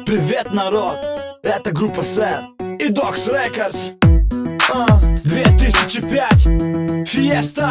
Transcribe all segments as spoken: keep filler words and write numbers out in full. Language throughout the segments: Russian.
Привет, народ! Это группа Сэд и Докс Рекордс. а, две тысячи пять Фиеста.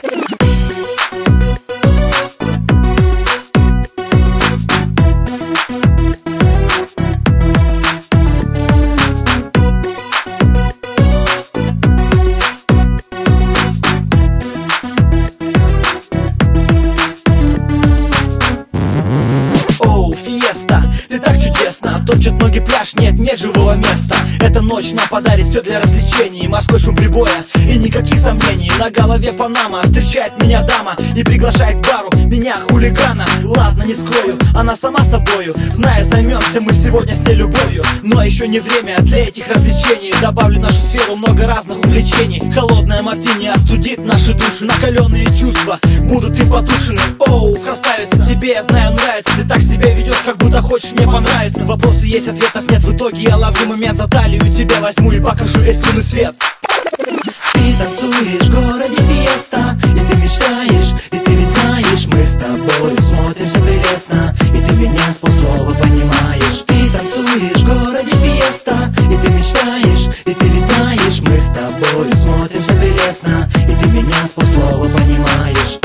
Оу, Фиеста, ты так чудесно. Топчет ноги пляж, нет, нет живого места. Эта ночь нам подарит все для развлечений. Морской шум прибоя и никаких сомнений. На голове Панама, встречает меня дама и приглашает к бару меня, хулигана. Ладно, не скрою, она сама собою. Знаю, займемся мы сегодня с ней любовью. Но еще не время для этих развлечений. Добавлю в нашу сферу много разных увлечений. Холодная мартини остудит наши души. Накаленные чувства будут им потушены. Оу, красавица, тебе, я знаю, нравится. Ты так себя ведешь, как будто хочешь мне понравиться. Вопросы есть, ответов нет. В итоге я ловлю момент за талию, тебя возьму и покажу весь лунный свет. Ты танцуешь в городе Фиеста, и ты мечтаешь, и ты ведь знаешь, мы с тобой смотримся прелестно, и ты меня с полслова понимаешь. Ты танцуешь в городе Фиеста, и ты мечтаешь, и ты ведь знаешь, мы с тобой смотримся прелестно, и ты меня с полслова понимаешь.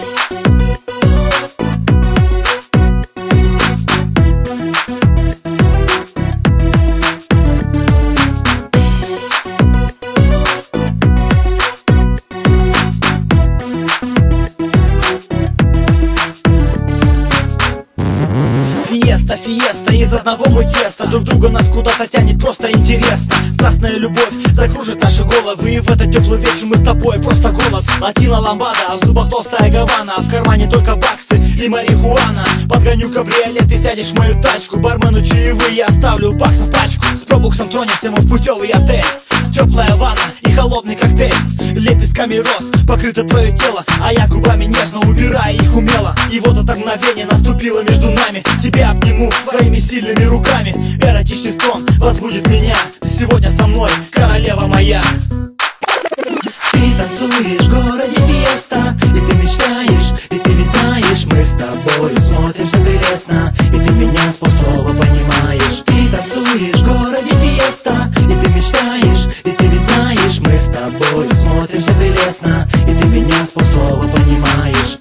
Фиеста, фиеста, из одного мы теста. Друг друга нас куда-то тянет, просто интересно. Страстная любовь закружит наши головы. И в этот теплый вечер мы с тобой просто голод. Латина ламбада, а в зубах толстая гавана, а в кармане только баксы и марихуана. Подгоню кабриолет, ты сядешь в мою тачку. Бармену чаевые я оставлю баксов пачку. С пробуксом тронемся мы в путевый отель. Теплая ванна и холодный коктейль. Лепестками роз покрыто твое тело, а я губами нежно убираю их умело. И вот это мгновение наступило между нами. Тебя обниму своими сильными руками. Эротичный стон возбудит меня. Ты сегодня со мной, королева моя. Ты танцуешь в городе Фиеста, и ты мечтаешь, и ты ведь знаешь, мы с тобой смотримся прелестно, и ты меня с полслова понимаешь. Ты танцуешь в городе Фиеста, и ты мечтаешь, и ты ведь знаешь, мы с тобой смотримся прелестно, и ты меня с полслова понимаешь.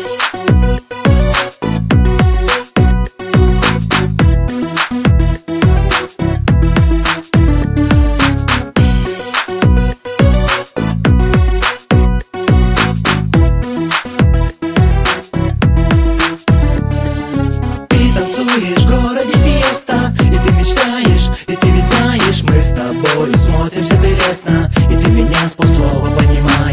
В городе Фиеста, и ты мечтаешь, и ты ведь знаешь, мы с тобой смотримся прелестно, и ты меня с полслова понимаешь.